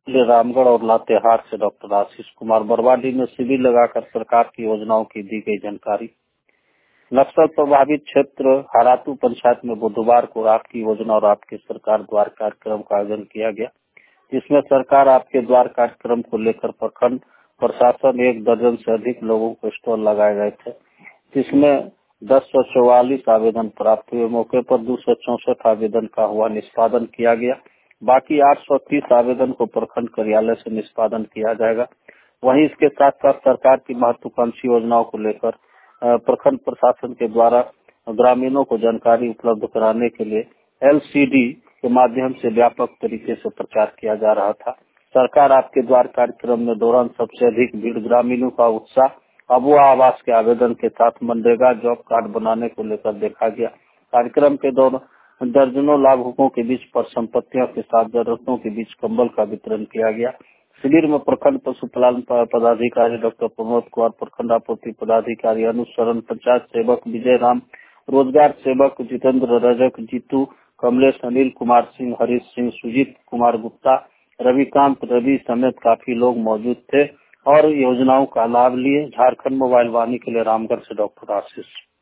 रामगढ़ और लातेहार से डॉक्टर आशीष कुमार। बरवाडीह में शिविर लगाकर सरकार की योजनाओं की दी गई जानकारी। नक्सल प्रभावित क्षेत्र हरातू पंचायत में बुधवार को आपकी योजना और आपकी सरकार द्वार कार्यक्रम का आयोजन किया गया, जिसमें सरकार आपके द्वार कार्यक्रम को लेकर प्रखंड प्रशासन 1 दर्जन से अधिक लोगों को स्टॉल लगाए गए थे, जिसमें 1044 आवेदन प्राप्त हुए। मौके पर 264 आवेदन का हुआ निष्पादन किया गया। बाकी 830 आवेदन को प्रखंड कार्यालय से निष्पादन किया जाएगा। वहीं इसके साथ साथ सरकार की महत्वाकांक्षी योजनाओं को लेकर प्रखंड प्रशासन के द्वारा ग्रामीणों को जानकारी उपलब्ध कराने के लिए LCD के माध्यम से व्यापक तरीके से प्रचार किया जा रहा था। सरकार आपके द्वार कार्यक्रम में दौरान सबसे अधिक भीड़ ग्रामीणों का उत्साह अबुआ आवास के आवेदन के साथ मनरेगा जॉब कार्ड बनाने को लेकर देखा गया। कार्यक्रम के दौरान दर्जनों लाभुकों के बीच परिसंपत्तियों के साथ जरूरतों के बीच कंबल का वितरण किया गया। शिविर में प्रखंड पशुपालन पदाधिकारी डॉक्टर प्रमोद कुमार, प्रखंड आपूर्ति पदाधिकारी अनुसरण, पंचायत सेवक विजय राम, रोजगार सेवक जितेंद्र रजक, जीतू, कमलेश, अनिल कुमार सिंह, हरीश सिंह, सुजीत कुमार गुप्ता, रविकांत रवि समेत काफी लोग मौजूद थे और योजनाओं का लाभ लिए। झारखंड मोबाइल वाणी के लिए रामगढ़ से डॉक्टर आशीष।